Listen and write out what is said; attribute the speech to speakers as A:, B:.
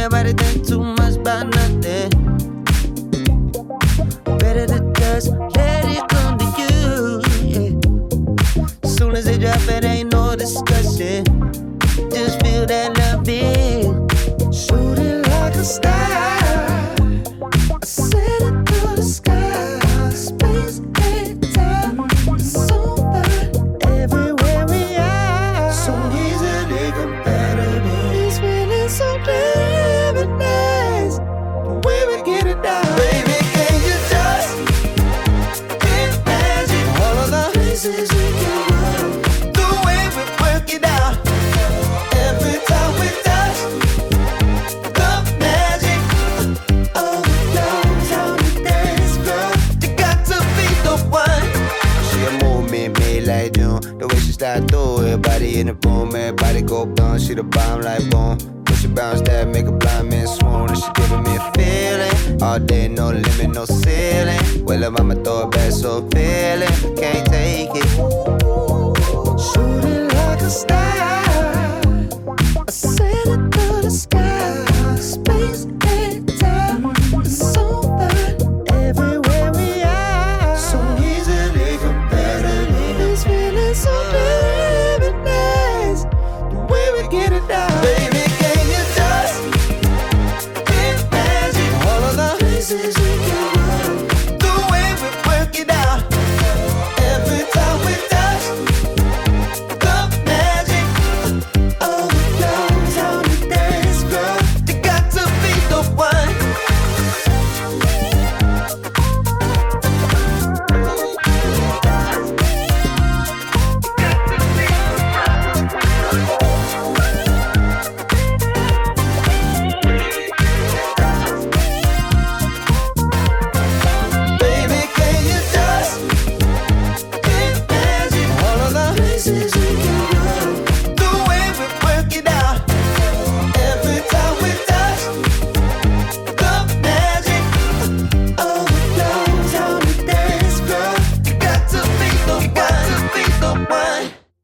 A: everybody think too much about nothing. Better to just let it come to you, yeah. Soon as it drop, it ain't no discussion. Just feel that love in. Shoot it like a star. I set it to the sky. Space and time. It's so fun everywhere we are. So easily compatible. These feelings so clear and nice. The way we get it down. Baby, can you just imagine all of the places we can go? The way we work it out. Every time we touch, the magic overflows on the dance floor. You got to be the one. She a movement made like June. The way she slide through, everybody in the room, everybody go boom. She the bomb like boom. When she bounce that, make a blind man swoon. And she giving me a feeling. All day, no limit, no ceiling. Well, if I'ma throw it back, so feeling can't take it. Shoot it like a star. I set it to the sky. Space and time. It's so fun everywhere we are. So easily compatible. These feelings so clear and nice. The way we get it down. Baby, can you just imagine all of the places we can go? The way we work it out. Every time we touch, the magic overflows on the dance floor. You got to be the one. Baby, can you just imagine all of the places